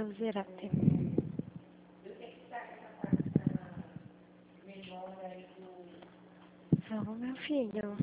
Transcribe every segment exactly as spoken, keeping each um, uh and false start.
Eusirate. Não, meu filho.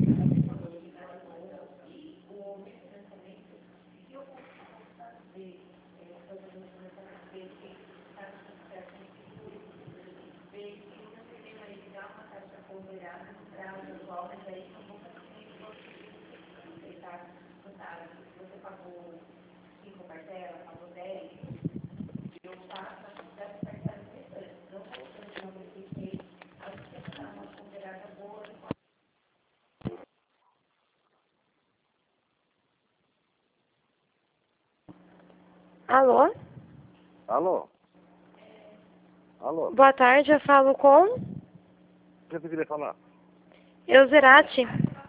Alô? Alô? Alô? Boa tarde, eu falo com O que você queria falar? Eusirate.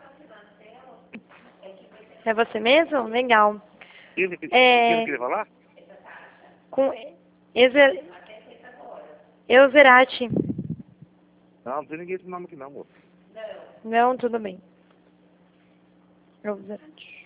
É você mesmo? Legal. Quem você, É, quem você queria falar? com Euser, Eusirate. Não, não tem ninguém esse nome aqui não, moço. Não, tudo bem. Eusirate.